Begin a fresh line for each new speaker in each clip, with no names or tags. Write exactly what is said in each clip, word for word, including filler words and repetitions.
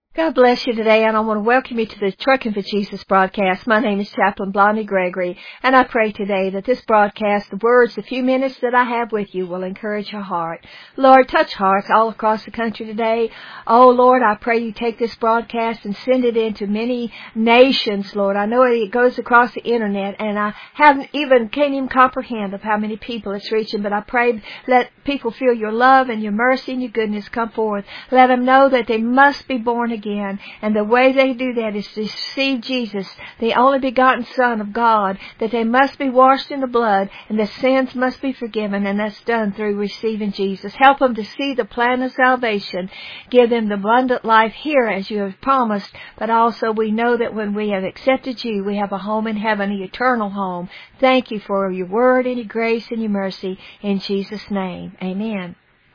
God bless you today, and I want to welcome you to the Trucking for Jesus broadcast. My name is Chaplain Blondie Gregory, and I pray today that this broadcast, the words, the few minutes that I have with you will encourage your heart. Lord, touch hearts all across the country today. Oh, Lord, I pray you take this broadcast and send it into many nations, Lord. I know it goes across the internet, and I haven't even, can't even comprehend of how many people it's reaching, but I pray let people feel your love and your mercy and your goodness come forth. Let them know that they must be born again. And the way they do that is to receive Jesus, the only begotten Son of God, that they must be washed in the blood and the sins must be forgiven, and that's done through receiving Jesus. Help them to see the plan of salvation. Give them the abundant life here as you have promised, but also we know that when we have accepted you, we have a home in heaven, an eternal home. Thank you for your word and your grace and your mercy. In Jesus' name, amen.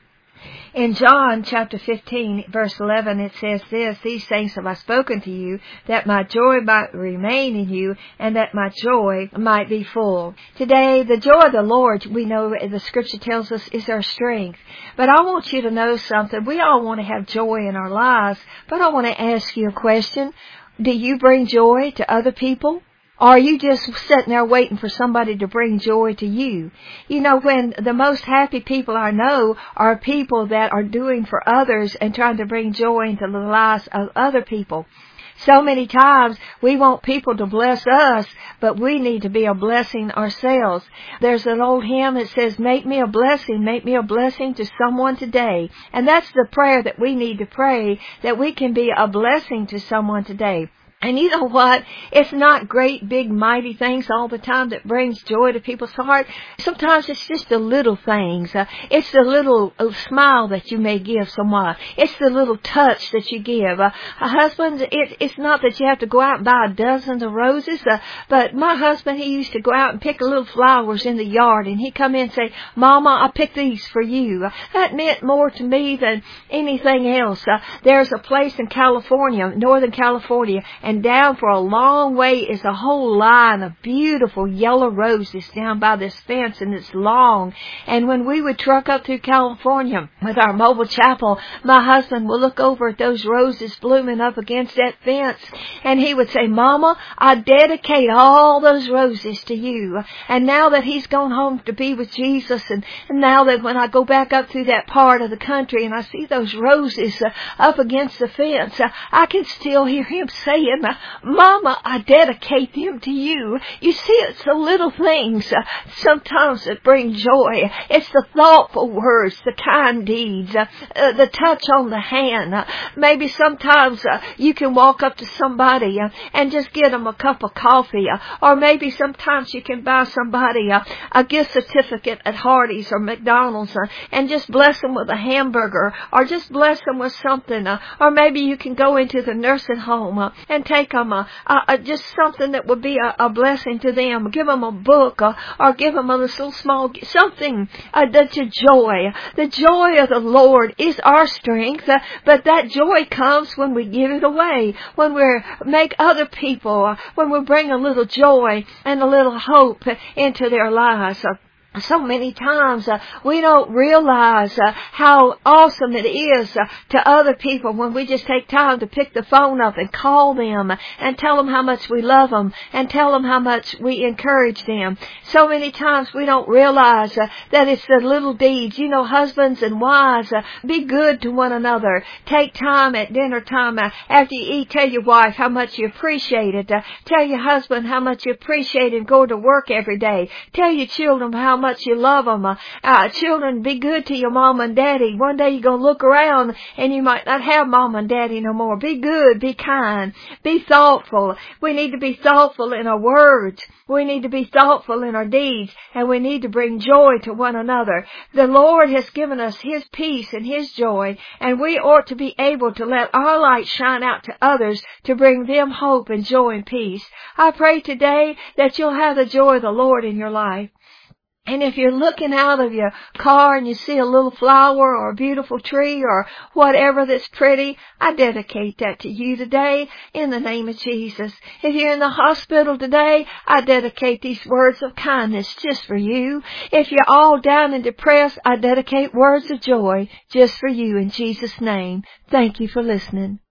In John chapter fifteen, verse eleven, it says this, "These things have I spoken to you, that my joy might remain in you, and that my joy might be full." Today, the joy of the Lord, we know the Scripture tells us, is our strength. But I want you to know something. We all want to have joy in our lives, but I want to ask you a question. Do you bring joy to other people? Or are you just sitting there waiting for somebody to bring joy to you? You know, when the most happy people I know are people that are doing for others and trying to bring joy into the lives of other people. So many times we want people to bless us, but we need to be a blessing ourselves. There's an old hymn that says, "Make me a blessing, make me a blessing to someone today." And that's the prayer that we need to pray, that we can be a blessing to someone today. And you know what? It's not great, big, mighty things all the time that brings joy to people's heart. Sometimes it's just the little things. Uh, it's the little uh, smile that you may give someone. It's the little touch that you give. Uh, a husband, it, it's not that you have to go out and buy dozens of roses, uh, but my husband, he used to go out and pick little flowers in the yard, and he'd come in and say, "Mama, I picked these for you." Uh, that meant more to me than anything else. Uh, there's a place in California, Northern California, and And down for a long way is a whole line of beautiful yellow roses down by this fence, and it's long. And when we would truck up through California with our mobile chapel, my husband would look over at those roses blooming up against that fence, and he would say, "Mama, I dedicate all those roses to you." And now that he's gone home to be with Jesus, and, and now that when I go back up through that part of the country and I see those roses uh, up against the fence, uh, I can still hear him saying, "Mama, I dedicate them to you." You see, it's the little things uh, sometimes that bring joy. It's the thoughtful words, the kind deeds, uh, uh, the touch on the hand. Uh, maybe sometimes uh, you can walk up to somebody uh, and just get them a cup of coffee. Uh, or maybe sometimes you can buy somebody uh, a gift certificate at Hardee's or McDonald's uh, and just bless them with a hamburger, or just bless them with something. Uh, or maybe you can go into the nursing home uh, and take them a, a, a, just something that would be a, a blessing to them. Give them a book, or, or give them a little small, something uh, that's a joy. The joy of the Lord is our strength, uh, but that joy comes when we give it away, when we make other people, uh, when we bring a little joy and a little hope into their lives. Uh, So many times uh, we don't realize uh, how awesome it is uh, to other people when we just take time to pick the phone up and call them and tell them how much we love them and tell them how much we encourage them. So many times we don't realize uh, that it's the little deeds. You know, husbands and wives, uh, be good to one another. Take time at dinner time uh, after you eat. Tell your wife how much you appreciate it. Uh, tell your husband how much you appreciate him going to work every day. Tell your children how much you love them. Uh, uh, children, be good to your mom and daddy. One day you're going to look around and you might not have mom and daddy no more. Be good, be kind, be thoughtful. We need to be thoughtful in our words. We need to be thoughtful in our deeds, and we need to bring joy to one another. The Lord has given us His peace and His joy, and we ought to be able to let our light shine out to others to bring them hope and joy and peace. I pray today that you'll have the joy of the Lord in your life. And if you're looking out of your car and you see a little flower or a beautiful tree or whatever that's pretty, I dedicate that to you today in the name of Jesus. If you're in the hospital today, I dedicate these words of kindness just for you. If you're all down and depressed, I dedicate words of joy just for you in Jesus' name. Thank you for listening.